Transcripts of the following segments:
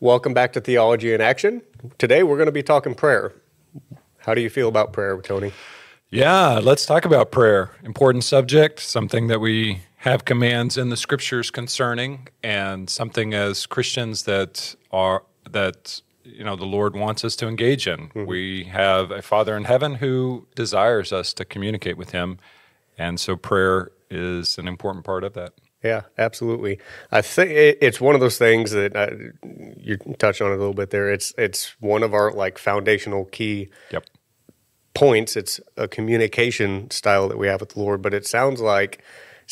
Welcome back to Theology in Action. Today we're going to be talking prayer. How do you feel about prayer, Tony? Yeah, let's talk about prayer. Important subject, something that we have commands in the scriptures concerning, and something as Christians that the Lord wants us to engage in. Mm-hmm. We have a Father in heaven who desires us to communicate with him, and so prayer is an important part of that. Yeah, absolutely. I think it's one of those things that you touched on a little bit there. It's one of our foundational key points. It's a communication style that we have with the Lord, but it seems like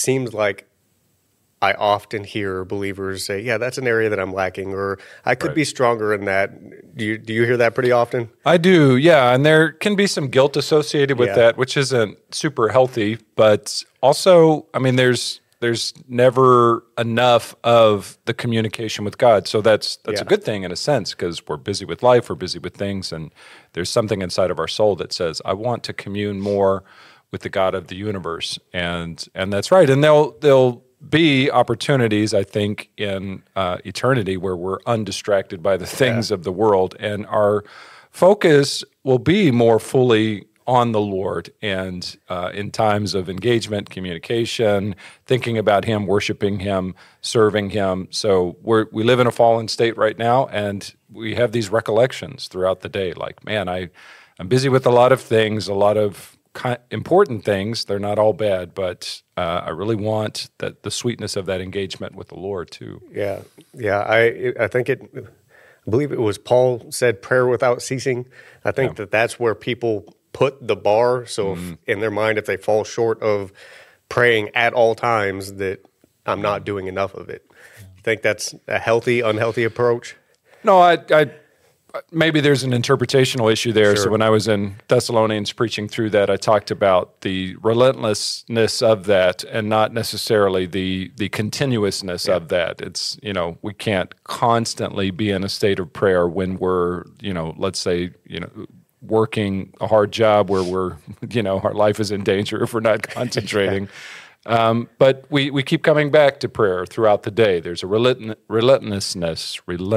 I often hear believers say, "Yeah, that's an area that I'm lacking," or "I could be stronger in that." Do you hear that pretty often? I do, yeah, and there can be some guilt associated with that, which isn't super healthy. But also, there's never enough of the communication with God. So that's a good thing in a sense, because we're busy with life, we're busy with things, and there's something inside of our soul that says, I want to commune more with the God of the universe. And that's right. And there'll be opportunities, I think, in eternity where we're undistracted by the things of the world, and our focus will be more fully on the Lord, and in times of engagement, communication, thinking about Him, worshiping Him, serving Him. So we live in a fallen state right now, and we have these recollections throughout the day. Like, man, I'm busy with a lot of things, a lot of important things. They're not all bad, but I really want the sweetness of that engagement with the Lord too. Yeah. I believe it was Paul said, "Prayer without ceasing." I think that's where people put the bar. So in their mind, if they fall short of praying at all times, that I'm not doing enough of it. You think that's a healthy, unhealthy approach? No, I maybe there's an interpretational issue there. Sure. So when I was in Thessalonians preaching through that, I talked about the relentlessness of that and not necessarily the continuousness of that. It's, we can't constantly be in a state of prayer when we're, let's say, working a hard job where we're, our life is in danger if we're not concentrating. But we keep coming back to prayer throughout the day. There's a relentlessness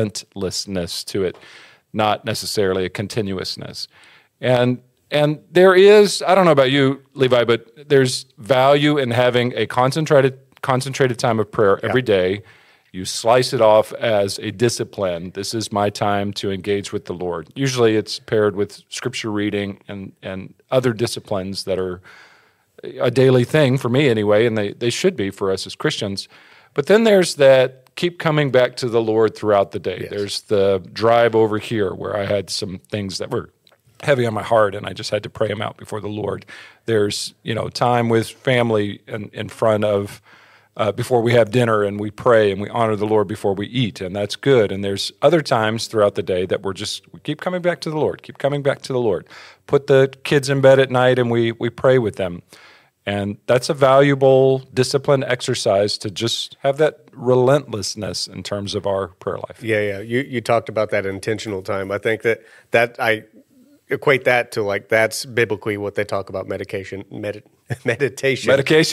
to it, not necessarily a continuousness. And there is, I don't know about you, Levi, but there's value in having a concentrated time of prayer every day. You slice it off as a discipline. This is my time to engage with the Lord. Usually it's paired with scripture reading and other disciplines that are a daily thing for me anyway, and they should be for us as Christians. But then there's that keep coming back to the Lord throughout the day. Yes. There's the drive over here where I had some things that were heavy on my heart, and I just had to pray them out before the Lord. There's, time with family in front of before we have dinner, and we pray and we honor the Lord before we eat, and that's good. And there's other times throughout the day that we keep coming back to the Lord, Put the kids in bed at night, and we pray with them. And that's a valuable discipline exercise to just have that relentlessness in terms of our prayer life. Yeah. You talked about that intentional time. I think that I equate that to that's biblically what they talk about meditation. Medication?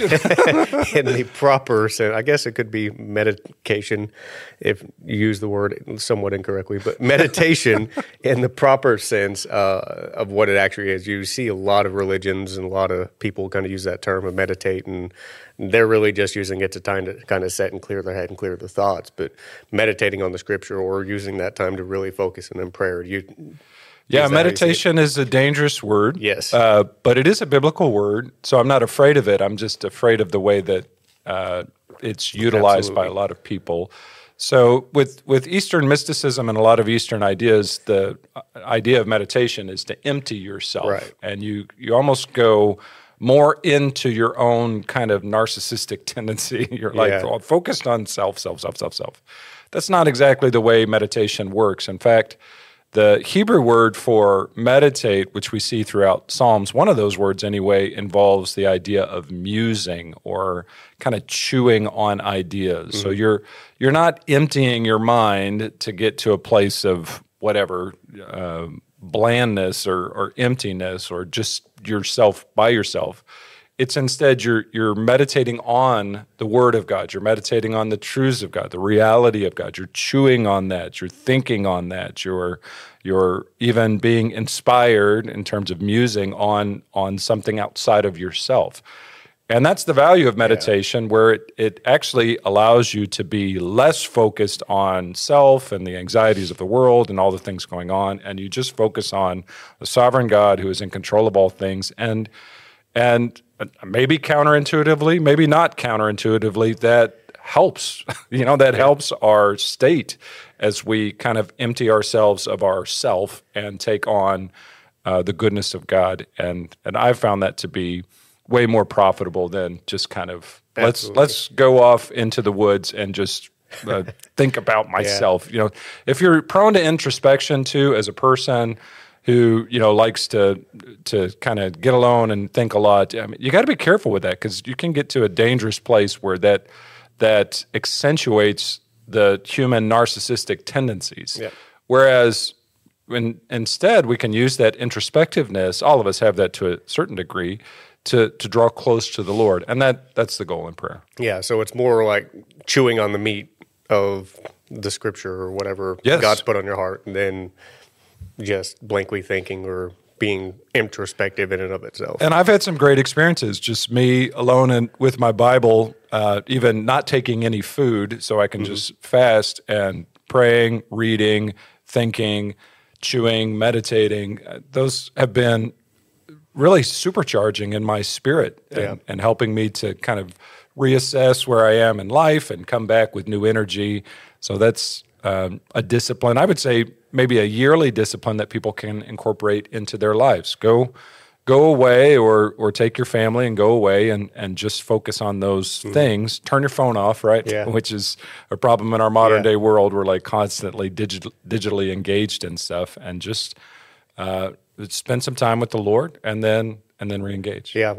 In the proper sense. I guess it could be medication if you use the word somewhat incorrectly, but meditation in the proper sense of what it actually is. You see a lot of religions and a lot of people kind of use that term of meditate, and they're really just using it to time to kind of set and clear their head and clear their thoughts. But meditating on the scripture or using that time to really focus in prayer, yeah, meditation is a dangerous word. Yes. But it is a biblical word, so I'm not afraid of it. I'm just afraid of the way that it's utilized by a lot of people. So with Eastern mysticism and a lot of Eastern ideas, the idea of meditation is to empty yourself. Right. And you almost go more into your own kind of narcissistic tendency. You're focused on self. That's not exactly the way meditation works. In fact, the Hebrew word for meditate, which we see throughout Psalms, one of those words anyway, involves the idea of musing or kind of chewing on ideas. Mm-hmm. So you're not emptying your mind to get to a place of whatever, blandness or emptiness or just yourself by yourself. it's instead you're meditating on the Word of God. You're meditating on the truths of God, the reality of God. You're chewing on that. You're thinking on that. You're even being inspired in terms of musing on something outside of yourself. And that's the value of meditation, where it actually allows you to be less focused on self and the anxieties of the world and all the things going on, and you just focus on the sovereign God who is in control of all things. And maybe counterintuitively, maybe not counterintuitively, that helps. That helps our state as we kind of empty ourselves of our self and take on the goodness of God. And I've found that to be way more profitable than just kind of let's go off into the woods and just think about myself. If you're prone to introspection too, as a person who likes to kind of get alone and think a lot, you got to be careful with that, because you can get to a dangerous place where that accentuates the human narcissistic tendencies. Yeah. Whereas instead we can use that introspectiveness, all of us have that to a certain degree, to draw close to the Lord. And that's the goal in prayer. Yeah, so it's more like chewing on the meat of the Scripture or whatever God's put on your heart, and then just blankly thinking or being introspective in and of itself. And I've had some great experiences, just me alone and with my Bible, even not taking any food, so I can just fast and praying, reading, thinking, chewing, meditating. Those have been really supercharging in my spirit and helping me to kind of reassess where I am in life and come back with new energy. So that's a discipline. I would say maybe a yearly discipline that people can incorporate into their lives. Go away or take your family and go away and just focus on those things. Turn your phone off, right? Yeah. Which is a problem in our modern day world. We're like constantly digitally engaged in stuff, and just spend some time with the Lord and then re-engage. Yeah,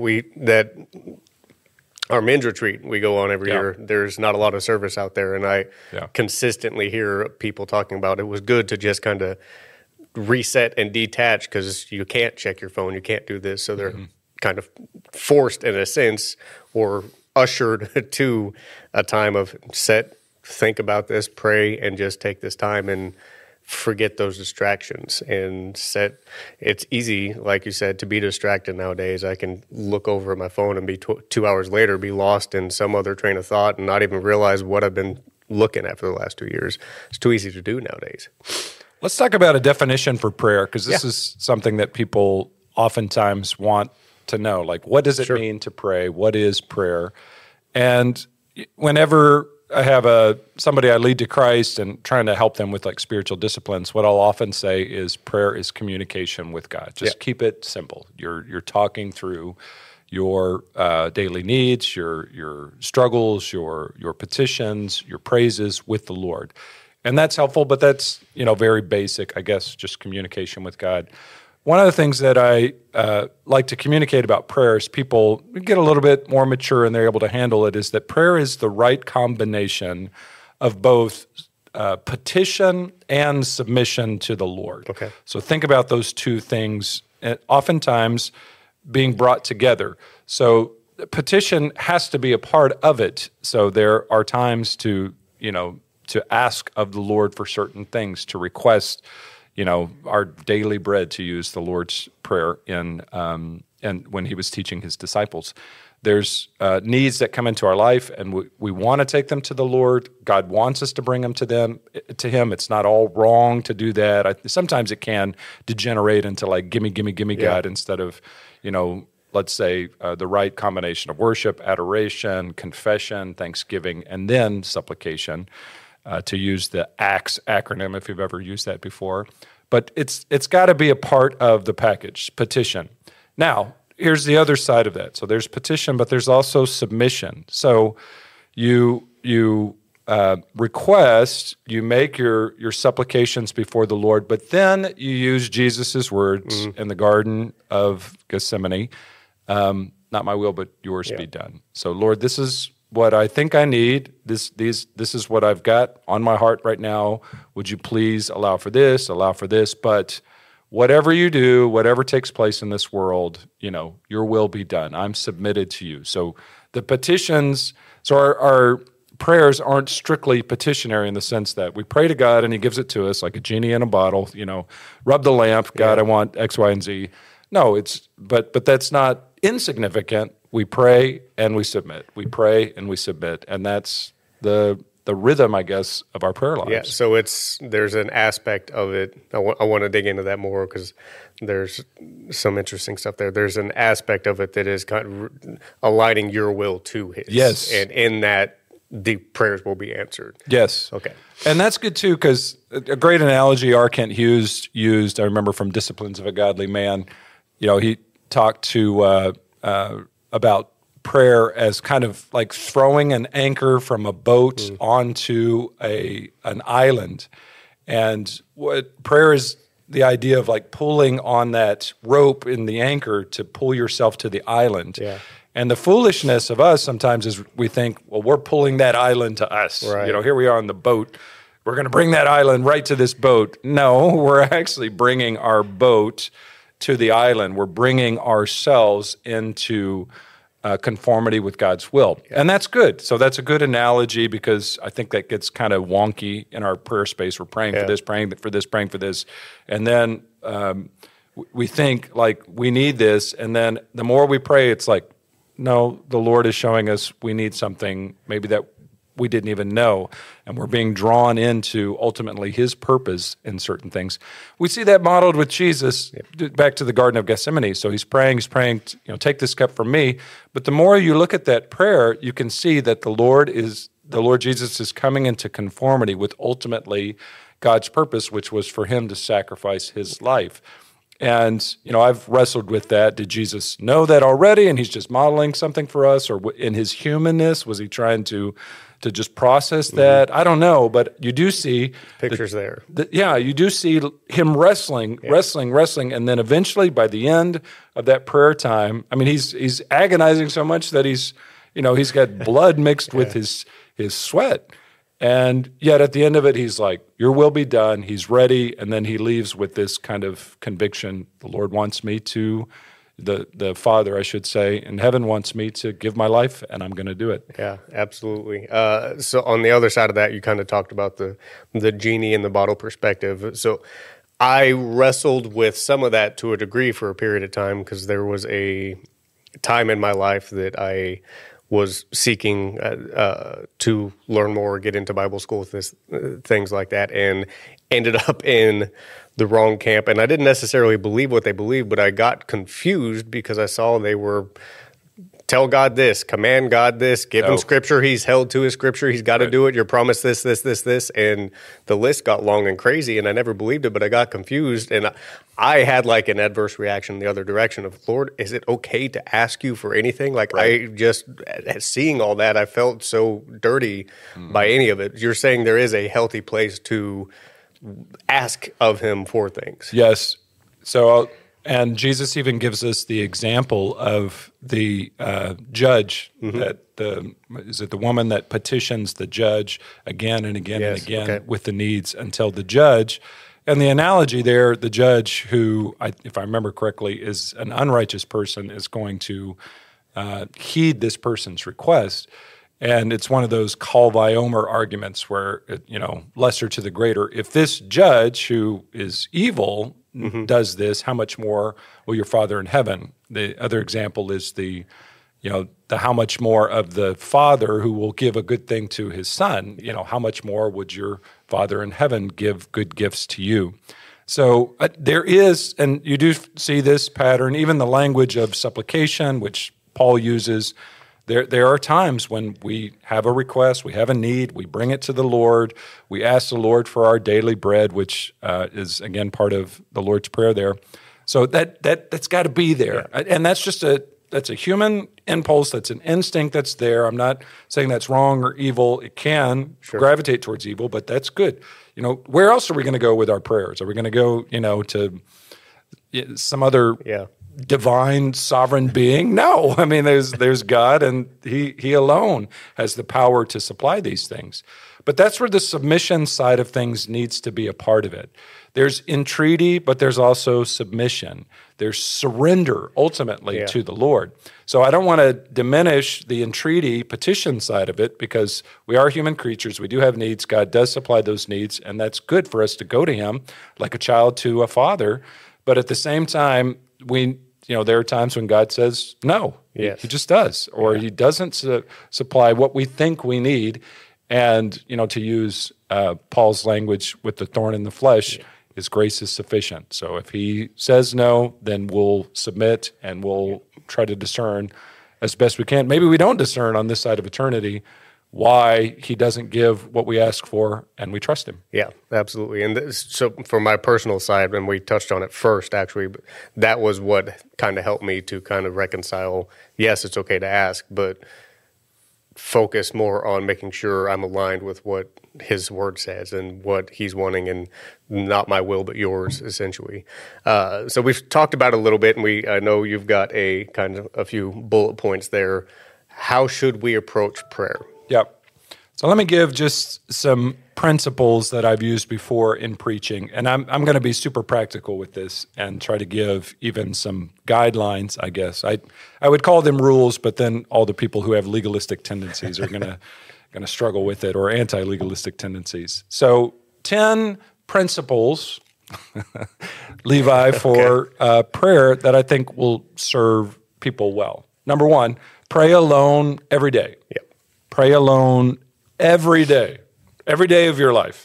our men's retreat we go on every year. There's not a lot of service out there, and I consistently hear people talking about it was good to just kind of reset and detach, because you can't check your phone, you can't do this. So they're kind of forced in a sense, or ushered to a time of think about this, pray, and just take this time and forget those distractions. And it's easy, like you said, to be distracted nowadays. I can look over at my phone and be 2 hours later, be lost in some other train of thought and not even realize what I've been looking at for the last 2 years. It's too easy to do nowadays. Let's talk about a definition for prayer, because this is something that people oftentimes want to know. Like, what does it mean to pray? What is prayer? And whenever I have somebody I lead to Christ and trying to help them with like spiritual disciplines, what I'll often say is prayer is communication with God. Just keep it simple. You're talking through your daily needs, your struggles, your petitions, your praises with the Lord. And that's helpful, but that's very basic, I guess, just communication with God. One of the things that I like to communicate about prayer is people get a little bit more mature and they're able to handle it, is that prayer is the right combination of both petition and submission to the Lord. Okay. So think about those two things oftentimes being brought together. So petition has to be a part of it. So there are times to ask of the Lord for certain things, to request our daily bread, to use the Lord's Prayer and when he was teaching his disciples. There's needs that come into our life, and we want to take them to the Lord. God wants us to bring them to him. It's not all wrong to do that. Sometimes it can degenerate into like, gimme, God, instead of, let's say the right combination of worship, adoration, confession, thanksgiving, and then supplication. To use the ACTS acronym, if you've ever used that before. But it's got to be a part of the package, petition. Now, here's the other side of that. So there's petition, but there's also submission. So you request, you make your supplications before the Lord, but then you use Jesus' words in the Garden of Gethsemane, not my will, but yours be done. So Lord, this is what I think I need. This is what I've got on my heart right now. Would you please allow for this, but whatever you do, whatever takes place in this world, your will be done. I'm submitted to you. So the petitions, so our prayers aren't strictly petitionary in the sense that we pray to God and he gives it to us like a genie in a bottle, rub the lamp, God, I want X, Y, and Z. No, but that's not insignificant. We pray and we submit. We pray and we submit. And that's the rhythm, I guess, of our prayer lives. Yeah, so there's an aspect of it. I want to dig into that more because there's some interesting stuff there. There's an aspect of it that is kind of aligning your will to his. Yes. And in that, the prayers will be answered. Yes. Okay. And that's good too, because a great analogy R. Kent Hughes used, I remember from Disciplines of a Godly Man, he talked to about prayer as kind of like throwing an anchor from a boat onto an island. And what prayer is the idea of like pulling on that rope in the anchor to pull yourself to the island. Yeah. And the foolishness of us sometimes is we think, well, we're pulling that island to us. Right. Here we are on the boat. We're going to bring that island right to this boat. No, we're actually bringing our boat to the island. We're bringing ourselves into conformity with God's will. Yeah. And that's good. So that's a good analogy because I think that gets kind of wonky in our prayer space. We're praying for this, praying for this, praying for this. And then we think like we need this. And then the more we pray, it's like, no, the Lord is showing us we need something maybe that we didn't even know, and we're being drawn into ultimately his purpose in certain things. We see that modeled with Jesus back to the Garden of Gethsemane. So he's praying, take this cup from me. But the more you look at that prayer, you can see that the Lord Jesus is coming into conformity with ultimately God's purpose, which was for him to sacrifice his life. And, I've wrestled with that. Did Jesus know that already and he's just modeling something for us? Or in his humanness, was he trying to just process that? I don't know, but you do see pictures there. You do see him wrestling, and then eventually by the end of that prayer time, I mean, he's agonizing so much that he's got blood mixed with his sweat. And yet at the end of it, he's like, your will be done. He's ready. And then he leaves with this kind of conviction. The Lord wants me to, the Father, I should say, in heaven wants me to give my life, and I'm going to do it. Yeah, absolutely. So on the other side of that, you kind of talked about the genie in the bottle perspective. So I wrestled with some of that to a degree for a period of time because there was a time in my life that I was seeking to learn more, get into Bible school, things like that, and ended up in the wrong camp. And I didn't necessarily believe what they believed, but I got confused because I saw they were tell God this, command God this, give him scripture, he's held to his scripture, he's got to do it, you're promised this, and the list got long and crazy, and I never believed it, but I got confused, and I had like an adverse reaction the other direction of, Lord, is it okay to ask you for anything? Like I just, seeing all that, I felt so dirty by any of it. You're saying there is a healthy place to ask of him for things. Yes. So, and Jesus even gives us the example of the judge that is it the woman that petitions the judge again and again and again with the needs until the judge. And the analogy there, the judge who, if I remember correctly, is an unrighteous person is going to heed this person's request. And it's one of those Call by Omer arguments where, lesser to the greater. If this judge who is evil does this, how much more will your Father in heaven? The other example is the how much more of the Father who will give a good thing to his Son, how much more would your Father in heaven give good gifts to you? So there is, and you do see this pattern, even the language of supplication, which Paul uses. There are times when we have a request, we have a need, we bring it to the Lord, we ask the Lord for our daily bread, which is, again, part of the Lord's Prayer there. So that's got to be there. Yeah. And that's just that's a human impulse, that's an instinct that's there. I'm not saying that's wrong or evil. It can gravitate towards evil, but that's good. Where else are we going to go with our prayers? Are we going to go, to some other divine sovereign being? No. I mean, there's God, and he alone has the power to supply these things. But that's where the submission side of things needs to be a part of it. There's entreaty, but there's also submission. There's surrender ultimately to the Lord. So I don't want to diminish the entreaty petition side of it, because we are human creatures. We do have needs. God does supply those needs, and that's good for us to go to him like a child to a father. But at the same time, there are times when God says no. He just does, or he doesn't supply what we think we need. And, to use Paul's language with the thorn in the flesh, his grace is sufficient. So if he says no, then we'll submit and we'll try to discern as best we can. Maybe we don't discern on this side of eternity why he doesn't give what we ask for, and we trust him. Yeah, absolutely. And so from my personal side, when we touched on it first, actually, that was what kind of helped me to kind of reconcile, yes, it's okay to ask, but focus more on making sure I'm aligned with what his word says and what he's wanting, and not my will but yours, essentially. So we've talked about it a little bit, and I know you've got a few bullet points there. How should we approach prayer? Yep. So let me give just some principles that I've used before in preaching, and I'm going to be super practical with this and try to give even some guidelines, I guess. I would call them rules, but then all the people who have legalistic tendencies are going to struggle with it, or anti-legalistic tendencies. So 10 principles, Levi, for prayer that I think will serve people well. Number 1, pray alone every day. Yep. Pray alone every day of your life,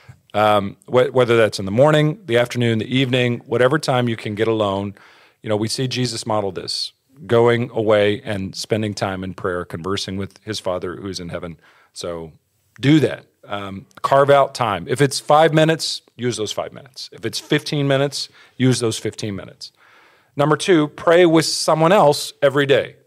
whether that's in the morning, the afternoon, the evening, whatever time you can get alone. We see Jesus model this, going away and spending time in prayer, conversing with his Father who is in heaven. So do that. Carve out time. If it's 5 minutes, use those 5 minutes. If it's 15 minutes, use those 15 minutes. Number 2, pray with someone else every day.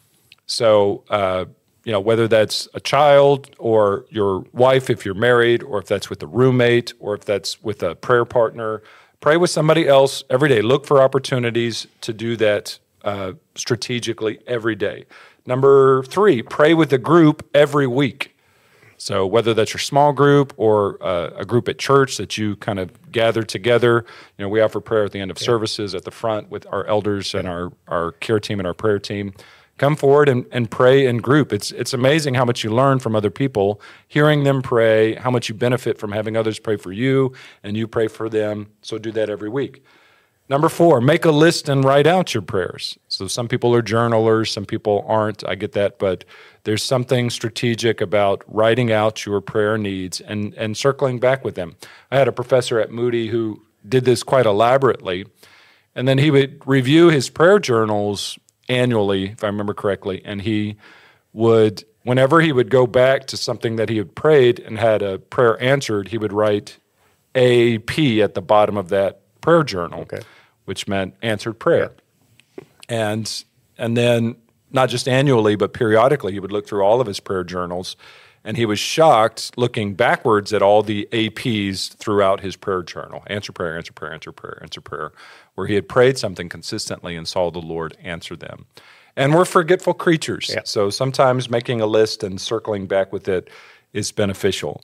So, whether that's a child or your wife if you're married, or if that's with a roommate, or if that's with a prayer partner, pray with somebody else every day. Look for opportunities to do that strategically every day. Number 3, pray with a group every week. So whether that's your small group or a group at church that you kind of gather together, we offer prayer at the end of services at the front with our elders and our care team and our prayer team. Come forward and pray in group. It's amazing how much you learn from other people, hearing them pray, how much you benefit from having others pray for you, and you pray for them. So do that every week. Number 4, make a list and write out your prayers. So some people are journalers, some people aren't. I get that, but there's something strategic about writing out your prayer needs and circling back with them. I had a professor at Moody who did this quite elaborately, and then he would review his prayer journals annually, if I remember correctly, and he would, whenever he would go back to something that he had prayed and had a prayer answered, he would write AP at the bottom of that prayer journal, which meant answered prayer. Yeah. And then not just annually, but periodically, he would look through all of his prayer journals, and he was shocked looking backwards at all the APs throughout his prayer journal. Answer prayer, answer prayer, answer prayer, answer prayer, where he had prayed something consistently and saw the Lord answer them. And we're forgetful creatures, so sometimes making a list and circling back with it is beneficial.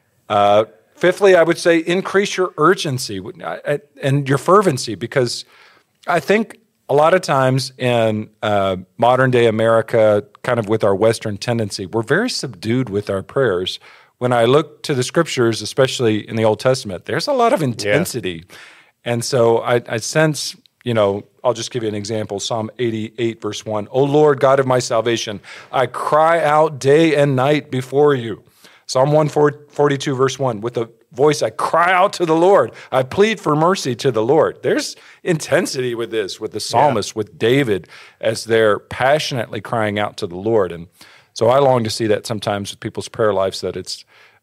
Fifthly, I would say increase your urgency and your fervency, because I think a lot of times in modern-day America, kind of with our Western tendency, we're very subdued with our prayers. When I look to the Scriptures, especially in the Old Testament, there's a lot of intensity. Yeah. And so I sense, I'll just give you an example. Psalm 88, verse 1, O Lord, God of my salvation, I cry out day and night before you. Psalm 142, verse 1, with a voice I cry out to the Lord. I plead for mercy to the Lord. There's intensity with this, with the psalmist, with David, as they're passionately crying out to the Lord. And so I long to see that sometimes with people's prayer lives, that it's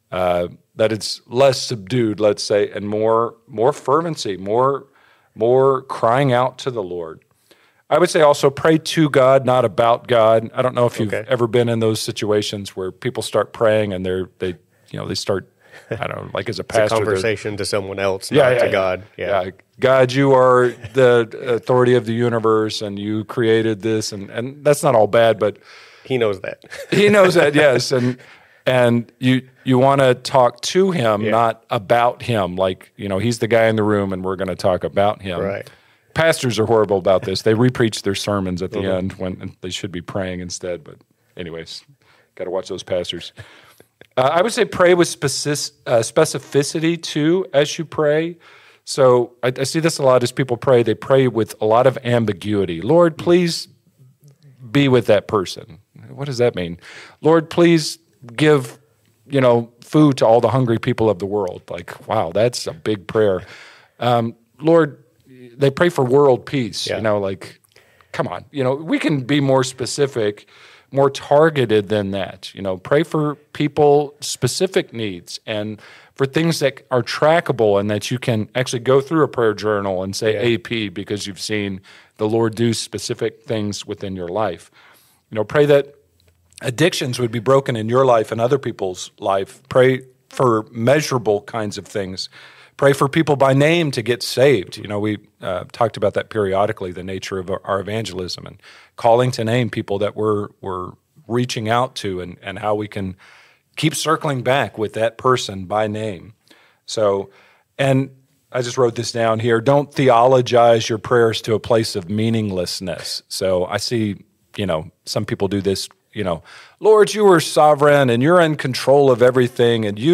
less subdued, let's say, and more fervency, more crying out to the Lord. I would say also pray to God, not about God. I don't know if you've ever been in those situations where people start praying and they start, I don't know, like as a pastor. It's a conversation to someone else, not to God. Yeah. God, you are the authority of the universe and you created this. And that's not all bad, but He knows that. He knows that, yes. And you want to talk to him, Yeah. not about him. Like, he's the guy in the room and we're going to talk about him. Right. Pastors are horrible about this. They repreach their sermons at the end when they should be praying instead. But anyways, got to watch those pastors. I would say pray with specificity too as you pray. So I see this a lot as people pray. They pray with a lot of ambiguity. Lord, please be with that person. What does that mean? Lord, please give, food to all the hungry people of the world. Like, wow, that's a big prayer. Lord, they pray for world peace. Yeah. Like, come on. We can be more specific, more targeted than that. Pray for people specific needs and for things that are trackable and that you can actually go through a prayer journal and say AP because you've seen the Lord do specific things within your life. Pray that addictions would be broken in your life and other people's life. Pray for measurable kinds of things. Pray for people by name to get saved. We talked about that periodically, the nature of our evangelism and calling to name people that we're reaching out to and how we can keep circling back with that person by name. So, and I just wrote this down here, don't theologize your prayers to a place of meaninglessness. So I see, some people do this, Lord, you are sovereign and you're in control of everything. And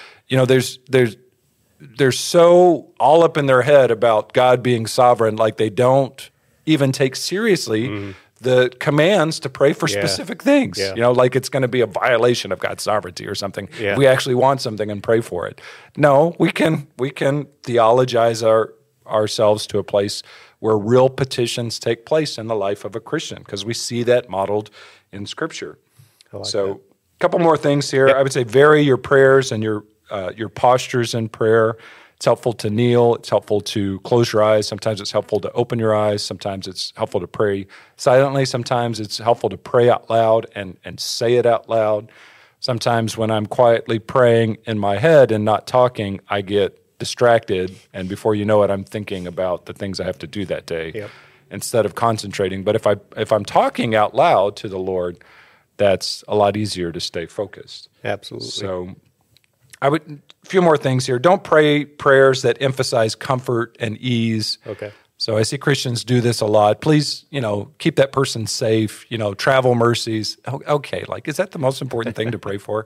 they're so all up in their head about God being sovereign, like they don't even take seriously the commands to pray for specific things. Yeah. Like it's going to be a violation of God's sovereignty or something. Yeah. We actually want something and pray for it. No, we can theologize ourselves to a place where real petitions take place in the life of a Christian because we see that modeled in Scripture. A couple more things here. Yep. I would say vary your prayers and your postures in prayer. It's helpful to kneel. It's helpful to close your eyes. Sometimes it's helpful to open your eyes. Sometimes it's helpful to pray silently. Sometimes it's helpful to pray out loud and say it out loud. Sometimes when I'm quietly praying in my head and not talking, I get distracted, and before you know it, I'm thinking about the things I have to do that day instead of concentrating. But if I'm talking out loud to the Lord, that's a lot easier to stay focused. Absolutely. So a few more things here. Don't pray prayers that emphasize comfort and ease. Okay. So I see Christians do this a lot. Please, keep that person safe, travel mercies. Okay, is that the most important thing to pray for?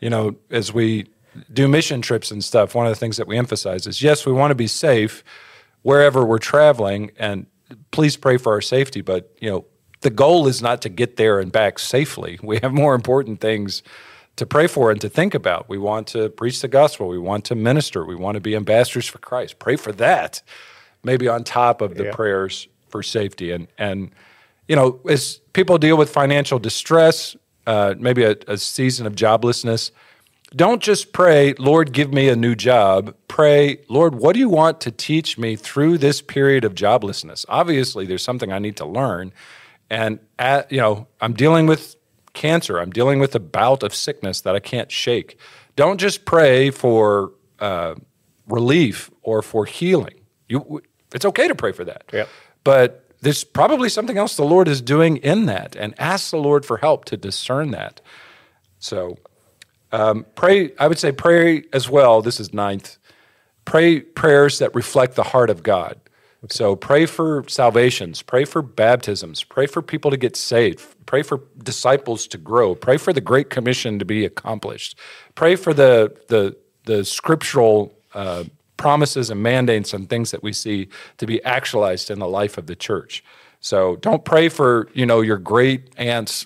As we do mission trips and stuff, one of the things that we emphasize is, yes, we want to be safe wherever we're traveling, and please pray for our safety, but, the goal is not to get there and back safely. We have more important things to pray for and to think about. We want to preach the gospel. We want to minister. We want to be ambassadors for Christ. Pray for that, maybe on top of the prayers for safety. And as people deal with financial distress, maybe a season of joblessness, don't just pray, Lord, give me a new job. Pray, Lord, what do you want to teach me through this period of joblessness? Obviously, there's something I need to learn. And, I'm dealing with cancer. I'm dealing with a bout of sickness that I can't shake. Don't just pray for relief or for healing. It's okay to pray for that. Yep. But there's probably something else the Lord is doing in that, and ask the Lord for help to discern that. So pray, I would say pray as well, this is 9th, pray prayers that reflect the heart of God. Okay. So pray for salvations, pray for baptisms, pray for people to get saved, pray for disciples to grow, pray for the Great Commission to be accomplished, pray for the scriptural promises and mandates and things that we see to be actualized in the life of the church. So don't pray for, your great aunt's,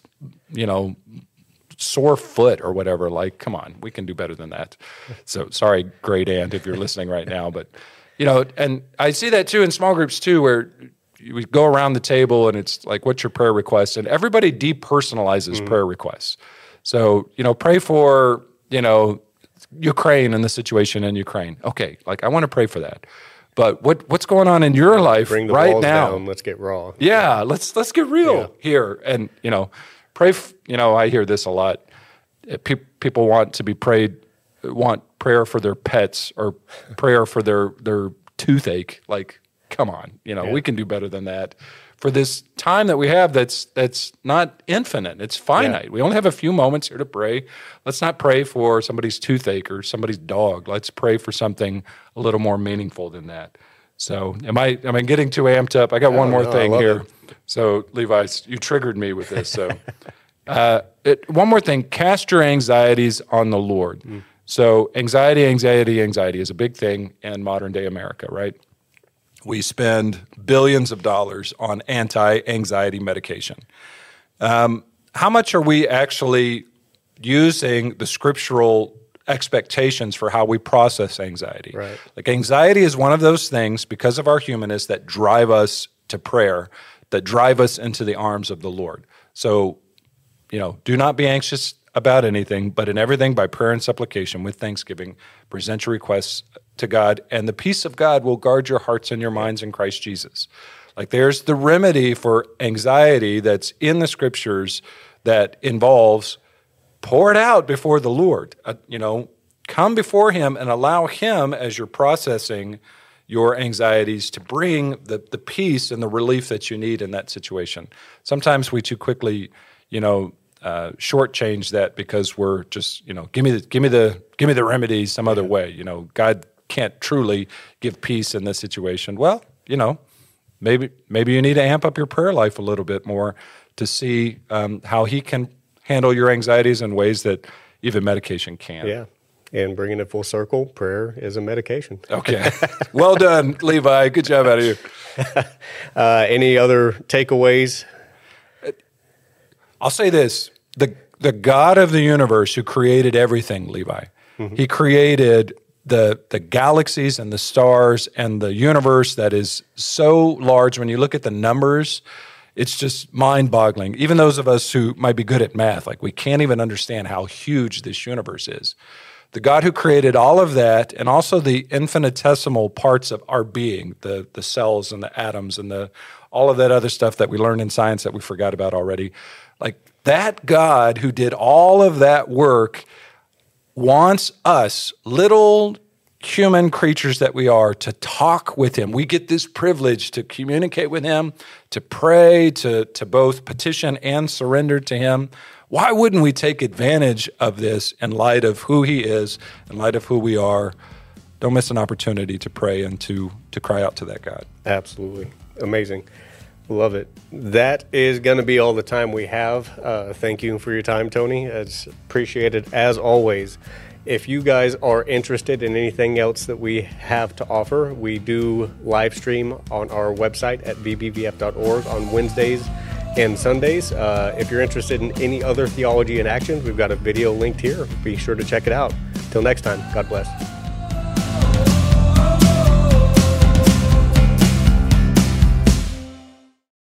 sore foot or whatever. Like, come on, we can do better than that. So sorry, great aunt, if you're listening right now. But, and I see that too in small groups too, where we go around the table and it's like, what's your prayer request? And everybody depersonalizes prayer requests. So, pray for, Ukraine and the situation in Ukraine. Okay, I want to pray for that. But what's going on in your life Bring the right walls now? down. Let's get raw. Yeah, let's get real here. And, pray, I hear this a lot. People want to be prayed, want prayer for their pets or prayer for their toothache. Like, come on, we can do better than that. for this time that we have that's not infinite. It's finite. We only have a few moments here to pray. Let's not pray for somebody's toothache or somebody's dog. Let's pray for something a little more meaningful than that. So am I getting too amped up? I got one more thing here. So Levi, you triggered me with this. So one more thing, cast your anxieties on the Lord. So anxiety is a big thing in modern day America, right? We spend billions of dollars on anti-anxiety medication. How much are we actually using the scriptural expectations for how we process anxiety? Right. Like anxiety is one of those things, because of our humanness, that drive us to prayer, that drive us into the arms of the Lord. So, do not be anxious about anything, but in everything by prayer and supplication with thanksgiving, present your requests to God, and the peace of God will guard your hearts and your minds in Christ Jesus. Like there's the remedy for anxiety that's in the scriptures that involves pour it out before the Lord. Come before him and allow him, as you're processing your anxieties, to bring the peace and the relief that you need in that situation. Sometimes we too quickly, shortchange that because we're just, give me the remedy some other way. God can't truly give peace in this situation. Well, maybe you need to amp up your prayer life a little bit more to see how he can handle your anxieties in ways that even medication can't. Yeah. And bringing it full circle, prayer is a medication. Okay. Well done, Levi. Good job out of you. Any other takeaways? I'll say this. The God of the universe who created everything, Levi, he created the galaxies and the stars and the universe that is so large. When you look at the numbers, it's just mind-boggling. Even those of us who might be good at math, like we can't even understand how huge this universe is. The God who created all of that, and also the infinitesimal parts of our being, the cells and the atoms and all of that other stuff that we learned in science that we forgot about already. Like that God who did all of that work wants us, little human creatures that we are, to talk with him. We get this privilege to communicate with him, to pray, to both petition and surrender to him. Why wouldn't we take advantage of this in light of who he is, in light of who we are? Don't miss an opportunity to pray and to cry out to that God. Absolutely. Amazing. Love it. That is going to be all the time we have. Thank you for your time, Tony. It's appreciated as always. If you guys are interested in anything else that we have to offer, we do live stream on our website at vbvf.org on Wednesdays and Sundays. If you're interested in any other theology in action, we've got a video linked here. Be sure to check it out. Till next time, God bless.